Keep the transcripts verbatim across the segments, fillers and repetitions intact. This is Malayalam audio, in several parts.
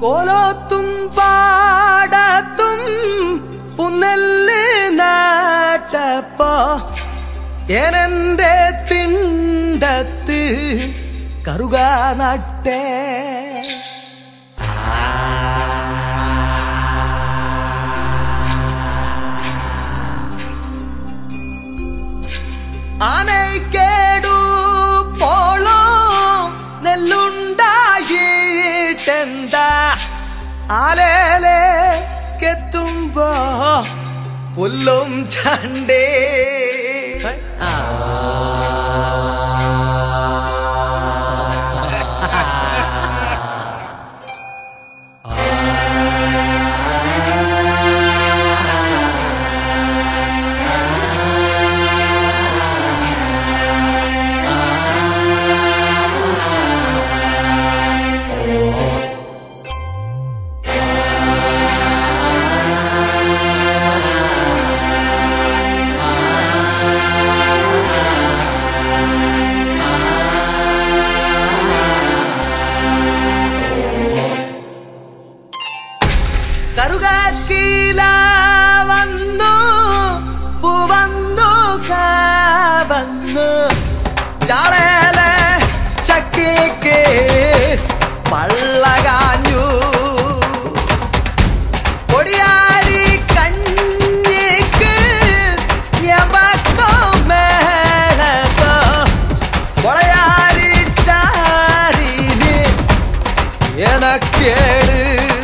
കോലോത്തും പാടത്തും പുന്നെല്ല് നാട്ടപ്പോ എന്റെ തിണ്ടത്ത് കറുക നട്ടേ ആനയ്ക്കേടു പോളോ നെല്ലുണ്ടായിട്ടെന്താ ആലേലെ കെത്തുമ്പോ പുല്ലും ചണ്ടേ കറുകാക്കില വന്നു പൂവന്നു കാവന്നു ചാളേലെ ചക്കിക്ക് പള്ളകാഞ്ഞു കൊടിയാരി കഞ്ഞിക്ക് യവക്കോ മേളത്തോ കൊളയാരി ചാരിന് എനക്കേട്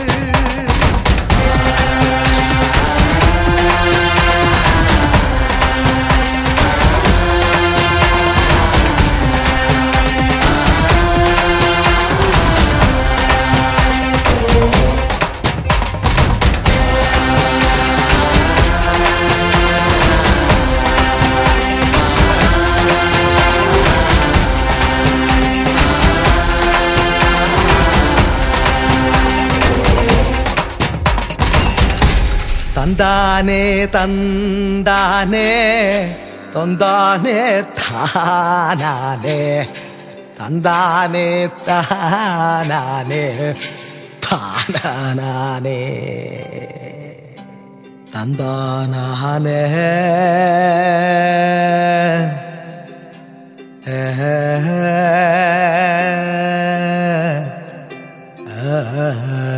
തന്താനേ തന്താനേ തന്താനേ താനാനേ തന്താനേ താനാനേ താനാനേ തന്താനാനേ ഏ